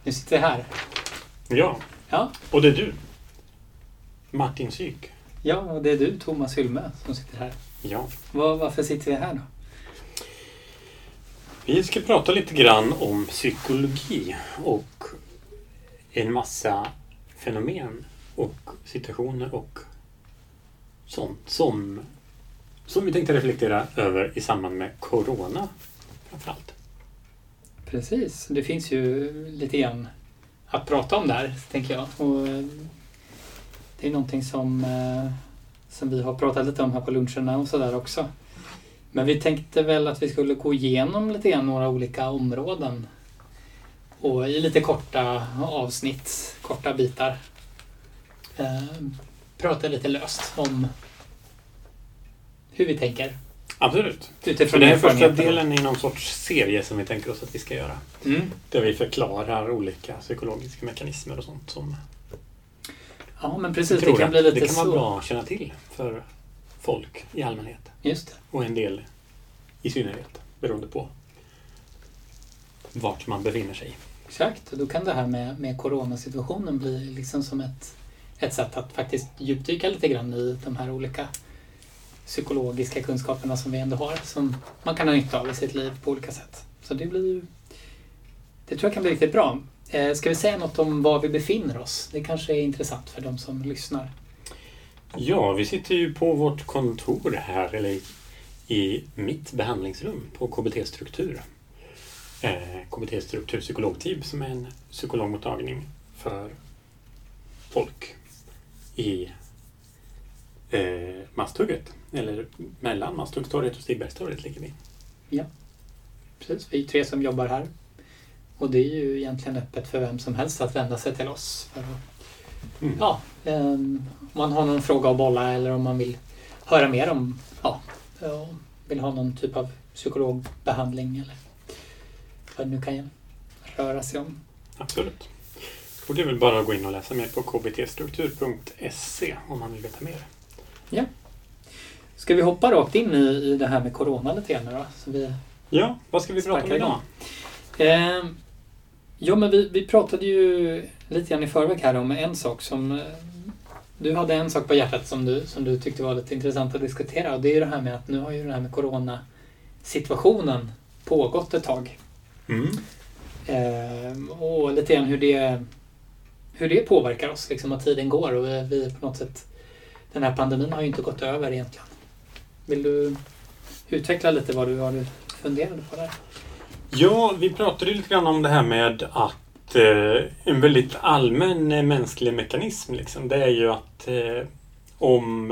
Nu sitter vi här. Ja. Ja. Och det är du, Martin Syk. Ja, och det är du, Thomas Hylme, som sitter här. Ja. Varför sitter vi här då? Vi ska prata lite grann om psykologi och en massa fenomen och situationer och sånt som vi tänkte reflektera över i samband med corona framförallt. Precis, det finns ju lite grann att prata om där, tänker jag. Och det är någonting som vi har pratat lite om här på luncherna och sådär också. Men vi tänkte väl att vi skulle gå igenom lite grann några olika områden. Och i lite korta avsnitt, korta bitar. Prata lite löst om hur vi tänker. Absolut. Utifrån så det här första delen är någon sorts serie som vi tänker oss att vi ska göra. Där vi förklarar olika psykologiska mekanismer och sånt som... Ja, men precis. Det kan bli lite det kan vara bra att känna till för folk i allmänhet. Just det. Och en del i synnerhet, beroende på vart man befinner sig. Exakt, och då kan det här med coronasituationen bli liksom som ett sätt att faktiskt djupdyka lite grann i de här olika psykologiska kunskaperna som vi ändå har, som man kan ha nytta av i sitt liv på olika sätt. Så det tror jag kan bli riktigt bra. Ska vi säga något om var vi befinner oss? Det kanske är intressant för de som lyssnar. Ja, vi sitter ju på vårt kontor här, eller i mitt behandlingsrum på KBT-struktur. KBT-struktur psykologteam, som är en psykologmottagning för folk i Masthugget. Eller mellan Masthuggstorget och Stigbergstorget ligger vi. Ja, precis. Vi är 3 som jobbar här. Och det är ju egentligen öppet för vem som helst att vända sig till oss. Om man har någon fråga att bolla eller om man vill höra mer om, vill ha någon typ av psykologbehandling eller vad det nu kan röra sig om. Absolut. Och det är väl bara att gå in och läsa mer på kbtstruktur.se om man vill veta mer. Ja. Ska vi hoppa rakt in i det här med corona lite grann då? Ja, vad ska vi prata om idag? Men vi pratade ju lite grann i förväg här om en sak som... Du hade en sak på hjärtat som du tyckte var lite intressant att diskutera. Och det är ju det här med att nu har ju det här med coronasituationen pågått ett tag. Och lite grann hur det påverkar oss, liksom att tiden går och vi på något sätt... Den här pandemin har ju inte gått över egentligen. Vill du utveckla lite vad du funderade på där? Ja, vi pratade lite grann om det här med att en väldigt allmän mänsklig mekanism liksom, det är ju att om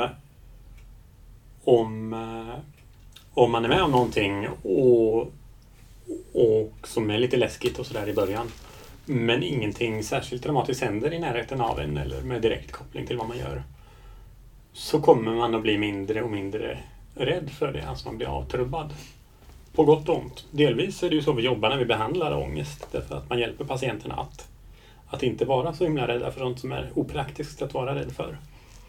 man är med om någonting och som är lite läskigt och sådär i början, men ingenting särskilt dramatiskt händer i närheten av en eller med direkt koppling till vad man gör, så kommer man att bli mindre och mindre rädd för det, alltså man blir avtrubbad. På gott och ont. Delvis är det ju så vi jobbar när vi behandlar ångest, därför att man hjälper patienterna att inte vara så himla rädda för sånt som är opraktiskt att vara rädd för.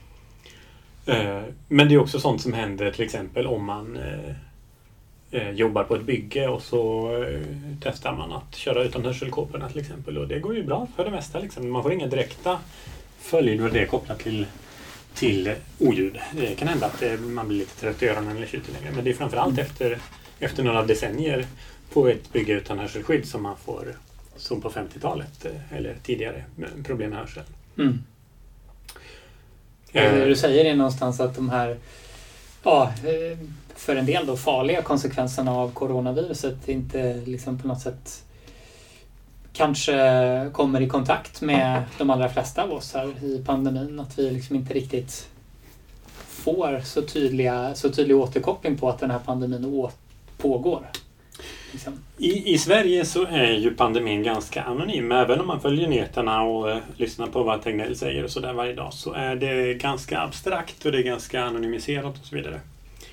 Men det är också sånt som händer till exempel om man jobbar på ett bygge och så testar man att köra utan hörselkåporna till exempel, och det går ju bra för det mesta liksom. Man får inga direkta följder av det kopplat till oljud. Det kan hända att man blir lite trött i öronen eller tjuter längre, men det är framförallt efter några decennier på ett bygge utan hörselskydd som man får, som på 50-talet eller tidigare, problem med hörseln. Du säger det någonstans att de här för en del då farliga konsekvenserna av coronaviruset inte liksom på något sätt kanske kommer i kontakt med de allra flesta av oss här i pandemin, att vi liksom inte riktigt får så tydlig återkoppling på att den här pandemin pågår. Liksom. I Sverige så är ju pandemin ganska anonym. Även om man följer nyheterna och lyssnar på vad Tegnell säger och sådär varje dag, så är det ganska abstrakt och det är ganska anonymiserat och så vidare.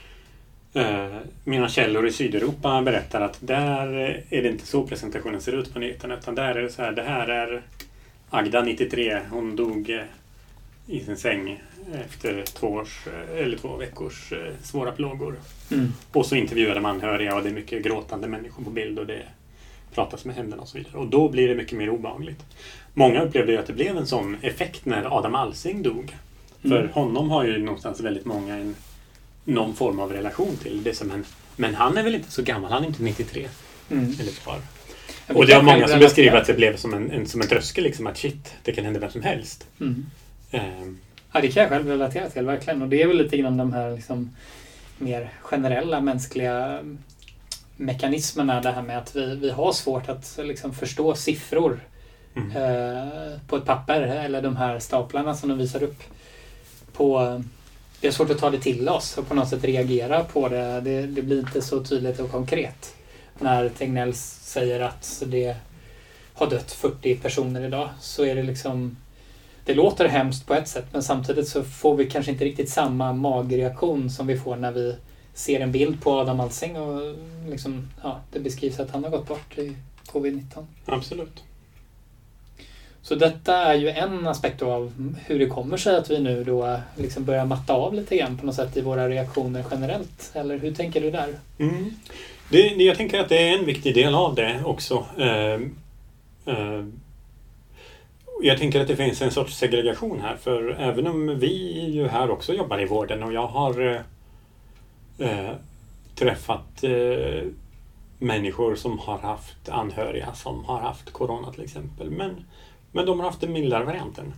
Mina källor i Sydeuropa berättar att där är det inte så presentationen ser ut på nyheterna, utan där är det så här: det här är Agda 93, hon dog i sin säng efter 2 veckors svåra plågor. Och så intervjuade man anhöriga och det är mycket gråtande människor på bild och det pratas med händerna och så vidare. Och då blir det mycket mer obehagligt. Många upplevde ju att det blev en sån effekt när Adam Alsing dog. För honom har ju någonstans väldigt många någon form av relation till det som men han är väl inte så gammal, han är inte 93 eller ett par. Och det är många som beskriver att det blev som en tröskel liksom, att shit, det kan hända vem som helst. Ja, det kan jag själv relatera till verkligen, och det är väl lite grann de här liksom mer generella mänskliga mekanismerna, det här med att vi har svårt att liksom förstå siffror på ett papper, eller de här staplarna som de visar upp på. Det är svårt att ta det till oss och på något sätt reagera på det. Det blir inte så tydligt och konkret. När Tegnell säger att det har dött 40 personer idag, så är det liksom, det låter hemskt på ett sätt, men samtidigt så får vi kanske inte riktigt samma magreaktion som vi får när vi ser en bild på Adam Alsing och liksom, ja, det beskrivs att han har gått bort i covid-19. Absolut. Så detta är ju en aspekt av hur det kommer sig att vi nu då liksom börjar matta av lite grann på något sätt i våra reaktioner generellt. Eller hur tänker du där? Jag tänker att det är en viktig del av det också. Jag tänker att det finns en sorts segregation här. För även om vi ju här också jobbar i vården, och jag har träffat människor som har haft anhöriga som har haft corona till exempel. Men de har haft den mildare varianten.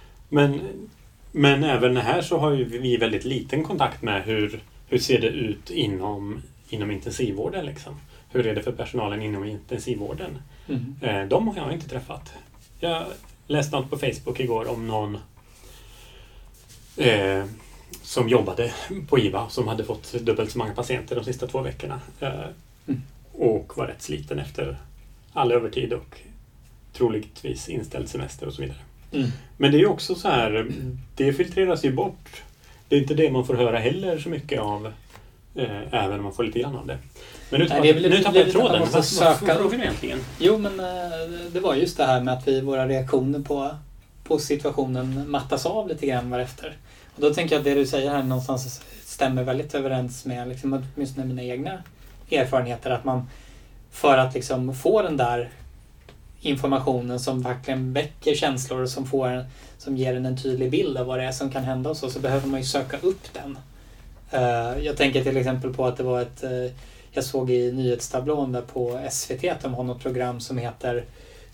Men även här så har ju vi väldigt liten kontakt med hur ser det ut inom intensivvården liksom. Hur är det för personalen inom intensivvården? De har jag inte träffat. Jag läste något på Facebook igår om någon som jobbade på IVA som hade fått dubbelt så många patienter de sista 2 veckorna. Och var rätt sliten efter all övertid och troligtvis inställd semester och så vidare. Men det är ju också så här, det filtreras ju bort. Det är inte det man får höra heller så mycket av, även om man får lite grann av det. Men nu tappar jag tråden. Vad frågar du egentligen? Jo, men det var just det här med att våra reaktioner på situationen mattas av lite grann varefter. Och då tänker jag att det du säger här någonstans stämmer väldigt överens med liksom, åtminstone mina egna erfarenheter, att man för att liksom få den där informationen som verkligen väcker känslor och som ger en tydlig bild av vad det är som kan hända och så behöver man ju söka upp den. Jag tänker till exempel på att det var jag såg i nyhetstablån där på SVT att de har något program som heter,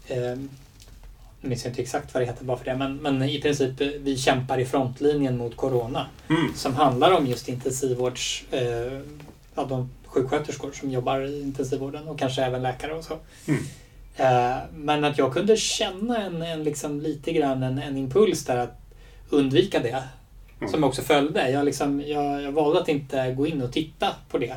jag minns inte exakt vad det heter bara för det, men i princip vi kämpar i frontlinjen mot corona, som handlar om just intensivvårds, de sjuksköterskor som jobbar i intensivvården och kanske även läkare och så. Men att jag kunde känna en liksom lite grann en impuls där att undvika det, som jag också följde. Jag valde att inte gå in och titta på det.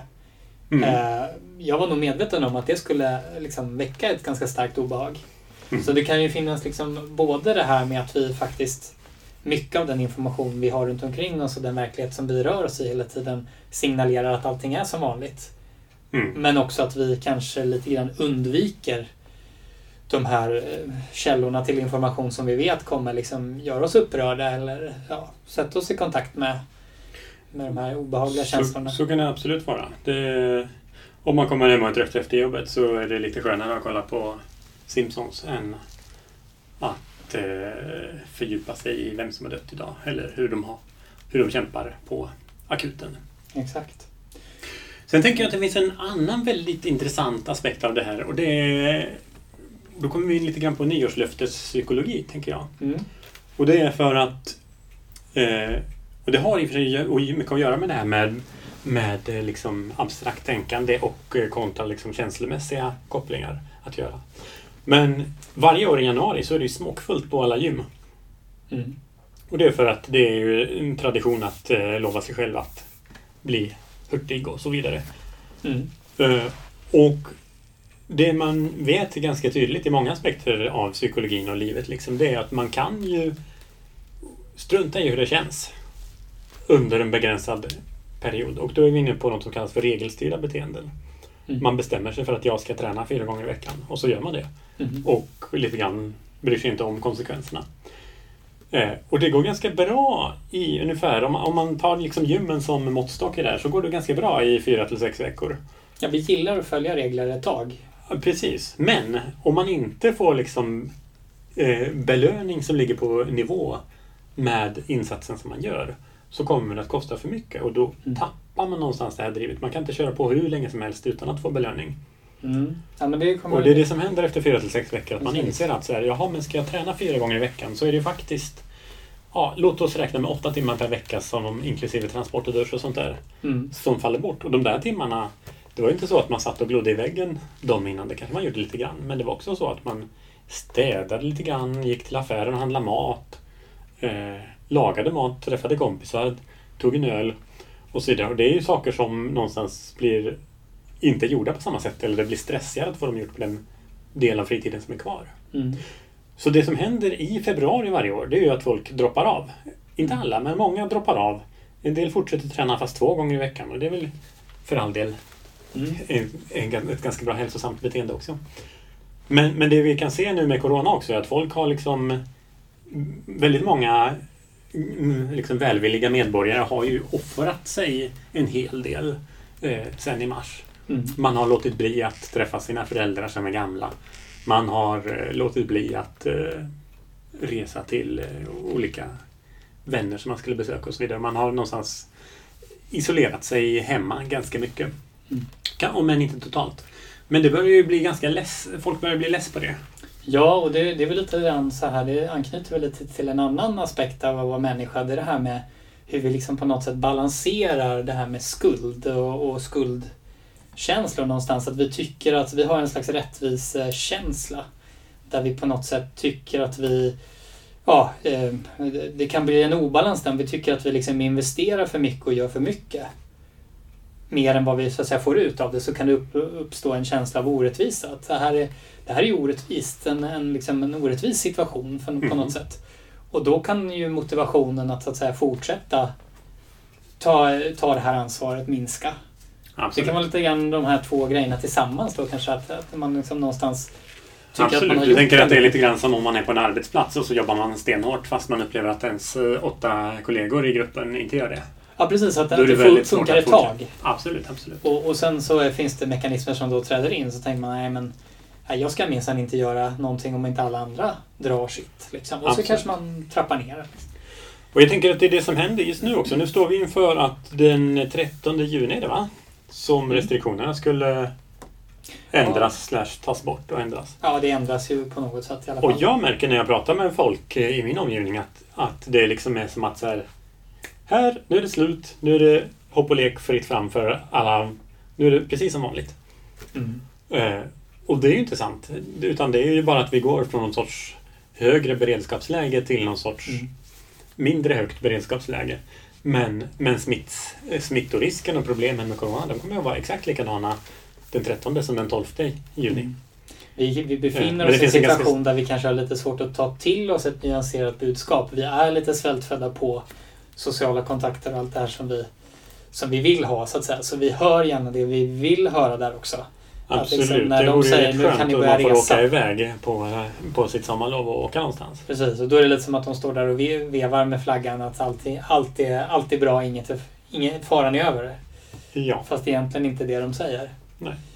Jag var nog medveten om att det skulle liksom väcka ett ganska starkt obehag. Så det kan ju finnas liksom både det här med att vi faktiskt, mycket av den information vi har runt omkring oss och den verklighet som vi rör oss i hela tiden signalerar att allting är som vanligt. Men också att vi kanske lite grann undviker de här källorna till information som vi vet kommer liksom göra oss upprörda eller sätta oss i kontakt med de här obehagliga känslorna. Så kan det absolut vara. Om man kommer hem och är trött efter jobbet så är det lite skönare att kolla på Simpsons än att fördjupa sig i vem som har dött idag eller hur de kämpar på akuten. Exakt. Sen tänker jag att det finns en annan väldigt intressant aspekt av det här, och då kommer vi in lite grann på nyårslöftespsykologi, tänker jag. Och det är för att och det har i och för sig mycket att göra med det här med liksom abstrakt tänkande och kontra liksom känslomässiga kopplingar att göra. Men varje år i januari så är det ju smockfullt på alla gym. Och det är för att det är ju en tradition att lova sig själv att bli hurtig och så vidare. Och det man vet ganska tydligt i många aspekter av psykologin och livet liksom, det är att man kan ju strunta i hur det känns under en begränsad period. Och då är vi inne på något som kallas för regelstyrda beteenden. Man bestämmer sig för att jag ska träna 4 gånger i veckan och så gör man det. Och lite grann bryr sig inte om konsekvenserna. Och det går ganska bra i ungefär, om man tar liksom gymmen som måttstock i det här, så går det ganska bra i 4 till 6 veckor. Ja, vi gillar att följa regler ett tag. Precis. Men om man inte får liksom belöning som ligger på nivå med insatsen som man gör, så kommer det att kosta för mycket. Och då tappar man någonstans det här drivet. Man kan inte köra på hur länge som helst utan att få belöning. Ja, men och det är det som händer efter 4-6 veckor. Att man inser att så här, jaha, men ska jag träna 4 gånger i veckan, så är det faktiskt, ja, låt oss räkna med 8 timmar per vecka som inklusive transport och dusch och sånt där som faller bort. Och de där timmarna, det var ju inte så att man satt och glodde i väggen de innan. Det kanske man gjorde lite grann. Men det var också så att man städade lite grann, gick till affären och handlade mat, lagade mat, träffade kompisar, tog en öl och så vidare. Och det är ju saker som någonstans blir inte gjorda på samma sätt, eller det blir stressigare att få dem gjort på den del av fritiden som är kvar. Så det som händer i februari varje år, det är ju att folk droppar av. Inte alla, men många droppar av. En del fortsätter träna fast 2 gånger i veckan, och det är väl för all del ett ganska bra hälsosamt beteende också. Men det vi kan se nu med corona också är att folk har liksom, väldigt många liksom välvilliga medborgare har ju offrat sig en hel del sen i mars. Man har låtit bli att träffa sina föräldrar som är gamla. Man har låtit bli att resa till olika vänner som man skulle besöka och så vidare. Man har någonstans isolerat sig hemma ganska mycket. Om än inte totalt. Men det börjar ju bli ganska folk börjar bli less på det. Ja, och det är väl lite grann så här, det anknyter väl lite till en annan aspekt av att vara människa. Det är det här med hur vi liksom på något sätt balanserar det här med skuld och skuldkänslor någonstans. Att vi tycker att vi har en slags rättvisekänsla. Där vi på något sätt tycker att vi, det kan bli en obalans där vi tycker att vi liksom investerar för mycket och gör för mycket. Mer än vad vi så att säga får ut av det, så kan det uppstå en känsla av orättvisa. Att det här är orättvist, en orättvis situation på något sätt. Och då kan ju motivationen att så att säga fortsätta ta det här ansvaret minska. Absolut. Det kan vara lite grann de här 2 grejerna tillsammans då kanske, att man liksom någonstans tycker absolut. Att man har jag tänker att det är lite grann som om man är på en arbetsplats och så jobbar man stenhårt fast man upplever att ens 8 kollegor i gruppen inte gör det. Ja, precis. Att det inte funkar ett tag. Absolut. Och sen så finns det mekanismer som då träder in. Så tänker man, jag ska minsann inte göra någonting om inte alla andra drar sitt. Liksom. Och absolut. Så kanske man trappar ner. Och jag tänker att det är det som händer just nu också. Nu står vi inför att den 13 juni, det va? Som restriktionerna skulle ändras / tas bort och ändras. Ja, det ändras ju på något sätt i alla fall. Och jag märker när jag pratar med folk i min omgivning att det liksom är som att så här, nu är det slut. Nu är det hopp och lek fritt framför alla. Nu är det precis som vanligt. Och det är ju inte sant. Utan det är ju bara att vi går från någon sorts högre beredskapsläge till någon sorts mindre högt beredskapsläge. Men smittorisken och problemen med corona, de kommer att vara exakt likadana den 13 som den 12 juni. Vi befinner oss i en situation där vi kanske har lite svårt att ta till oss ett nyanserat budskap. Vi är lite svältfödda på sociala kontakter och allt det här som vi vill ha, så att säga. Så vi hör gärna det vi vill höra där också. Absolut, liksom, när de säger nu kan ni börja resa. Man får åka iväg på sitt sommarlov och åka någonstans. Precis, och då är det lite som att de står där och vevar med flaggan att allt är bra, inget faran är över. Ja. Fast egentligen inte det de säger. Nej.